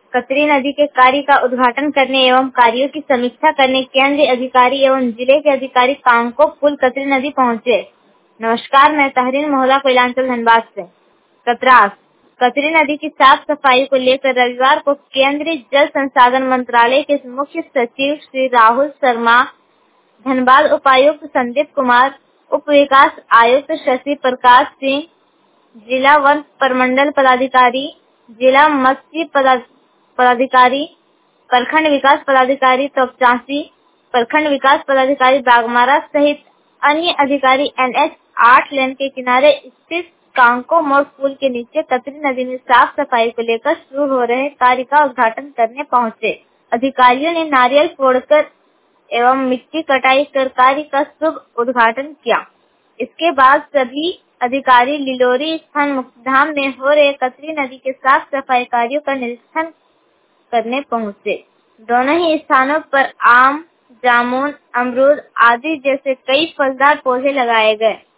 कतरी नदी के कार्य का उद्घाटन करने एवं कार्यों की समीक्षा करने केंद्रीय अधिकारी एवं जिले के अधिकारी कांको पुल कतरी नदी पहुंचे। नमस्कार, मैं तहरीन मोहल्ला कोयलांचल धनबाद से। कतरास कतरी नदी की साफ सफाई को लेकर रविवार को केंद्रीय जल संसाधन मंत्रालय के मुख्य सचिव श्री राहुल शर्मा, धनबाद उपायुक्त संदीप कुमार, उप विकास आयुक्त शशि प्रकाश सिंह, जिला वन प्रमंडल पदाधिकारी, जिला मत्स्य पदाधिकारी, प्रखंड विकास पदाधिकारी तोपचांसी, प्रखंड विकास पदाधिकारी बागमारा सहित अन्य अधिकारी NH 8 लेन के किनारे स्थित कांको मोड़ पुल के नीचे कतरी नदी में साफ सफाई को लेकर शुरू हो रहे कार्य का उद्घाटन करने पहुंचे। अधिकारियों ने नारियल फोड़कर एवं मिट्टी कटाई कर कार्य का शुभ उद्घाटन किया। इसके बाद सभी अधिकारी लिलोरी स्थान मुक्तिधाम में हो रहे कतरी नदी के साफ सफाई कार्यों का निरीक्षण करने पहुंचे। दोनों ही स्थानों पर आम, जामुन, अमरूद आदि जैसे कई फलदार पौधे लगाए गए।